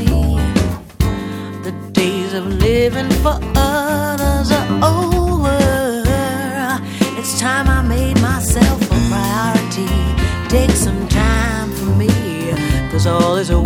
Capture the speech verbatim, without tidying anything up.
The days of living for others are over. It's time I made myself a priority. Take some time for me, 'cause all is